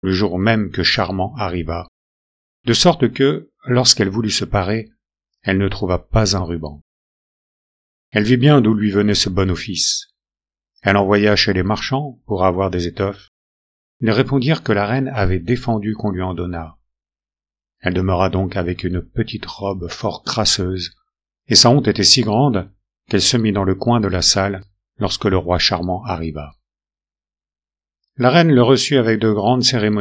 le jour même que Charmant arriva, de sorte que, lorsqu'elle voulut se parer, elle ne trouva pas un ruban. Elle vit bien d'où lui venait ce bon office. Elle envoya chez les marchands pour avoir des étoffes. Ils répondirent que la reine avait défendu qu'on lui en donnât. Elle demeura donc avec une petite robe fort crasseuse, et sa honte était si grande qu'elle se mit dans le coin de la salle lorsque le roi Charmant arriva. La reine le reçut avec de grandes cérémonies